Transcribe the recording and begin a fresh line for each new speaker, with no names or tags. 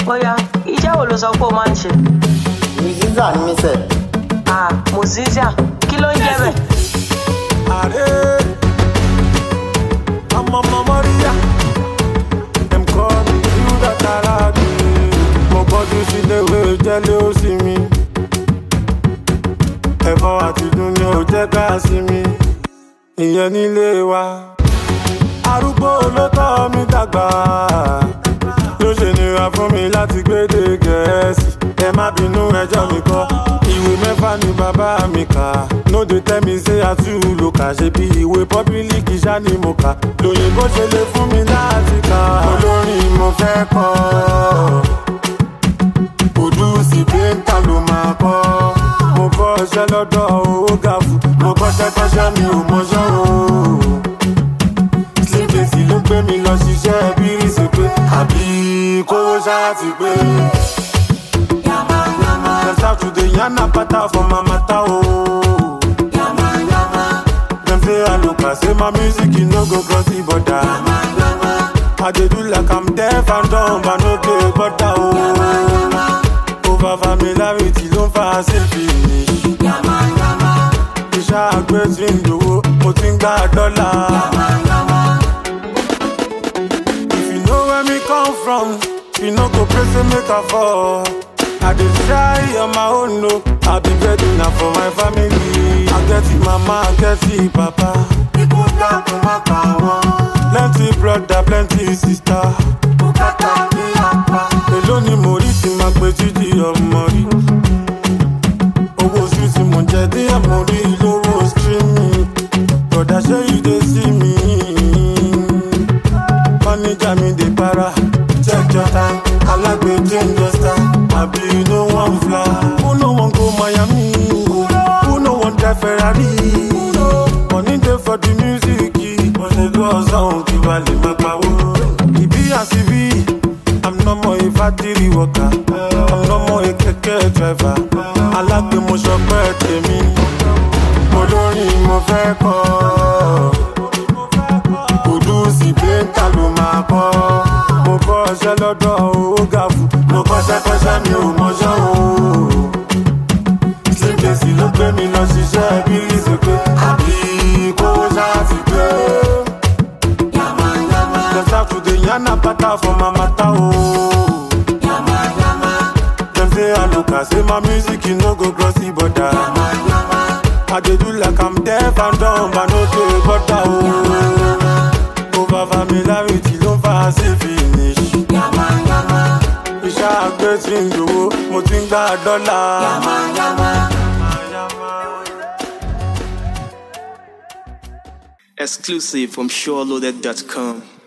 Oya, iṣẹ́ wo ló sọ pé o máa ń ṣe?
Musician ni mí sẹ́.
Musician, kí ló ń jẹ́ bẹ́ẹ̀?
I'm on my Maria. Them call me you that I like. My body see the way jealous see me. Ẹ̀fọ́ àti dùn ni ó jẹ́ ká sí mi. Ìyẹn nílé wa. Arúgbó ló tọ́ mi dàgbà. Ló ṣe nira fún mi láti gbédè Gẹ̀ẹ́sì. Ẹ má bínú ẹjọ́ mi kọ́. Ìwé mẹ́fà ni bàbá mi kà. No dey tell me say I too low kà. Ṣé bí ìwé pọ́bílíkì ṣá ni mo kà? Lóyìnbó ṣe lè fún mi láti kà. Olórin mo fẹ́ kọ́. Òdùsì péńtà ló máa kọ́. Mo kọ́ iṣẹ́ lọ́dọ̀ owó gàfù. Mo kọ́ṣẹ́ mi ò mọṣẹ́ o. Sílẹ̀sì ló gbé mi lọ ṣiṣẹ́ bírísì pé àbí kówó ṣáà ti pé. Let's start to the yana pata for my mata oh. Them say I look, I say my music you no go cross the border. I dey do like I'm deaf and dumb, but no dey bother oh. Over familiarity don't fa selfie. Iṣẹ́ àgbẹ̀ tí ń dòwó, mo ti ń gba dọ́là. If you know where me come from, you no go pray say make I fall. I dey try on my own, no. I be ready now for my family. I get it, mama, I get it, papa. People down to my power. Plenty brother, plenty sister. Èló ni mo rí tí máa gbé jíjí ọmọ rí. Owó oṣù tí mo jẹ dé àmọ́ rí lówó streaming. Brother, ṣé you dey see me? Manager mi dey para. Check your time, alágbe change your style. Abi you no wan fly. Who no wan go Miami? Who no wan drive Ferrari? Money dey for the music. But they go on kí wá lè má pawó. Ìbí àsìbí, I'm no more a factory worker. I'm no more a kẹ̀kẹ́ driver. Alágbe mo ṣọpẹ́ tèmi. Olórin mo fẹ́ kọ́. Òdùsì péńtà ló máa kọ́. Mo kọ́ iṣẹ́ lọ́dọ̀ owó gàfù. Mo kọ́ṣẹ́ mi ò mọṣẹ́ o. Sílẹ̀sì ló gbé mi lọ ṣiṣẹ́ bírísì pé àbí kówó ṣáà ti pé. Let's start to the yana pata for my mata oh. Them say I look, I say my music you no go cross the border. I dey do like I'm deaf and dumb, but no dey bother oh. Over familiarity don't fa selfie. Iṣẹ́ àgbẹ̀ tí ń dòwó, mo ti ń gba dọ́là.
Exclusive from SureLoaded.com.